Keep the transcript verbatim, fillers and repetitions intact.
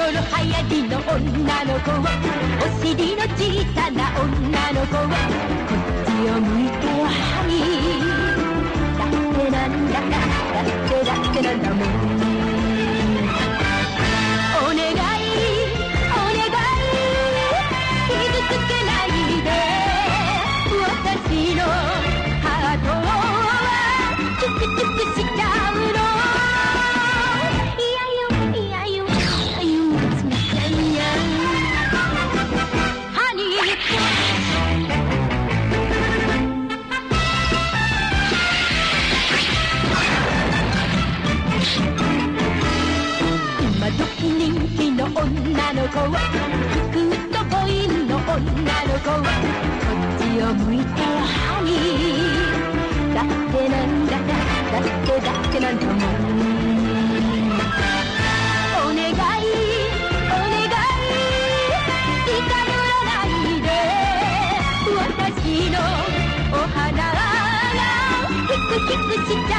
頃流行りの女の子はお尻の小さな女の子はこっちを向いてよハニーだってなんだかだってだってなんだもんお願いお願い傷つけないで私のハートはチュクチュクしちゃうの人気の女の子はグッドボインの女の子はこっちを向いてよハニーだってなんだかだってだってなんだもんお願いお願い近寄らないで私のお花がヒクヒクしちゃう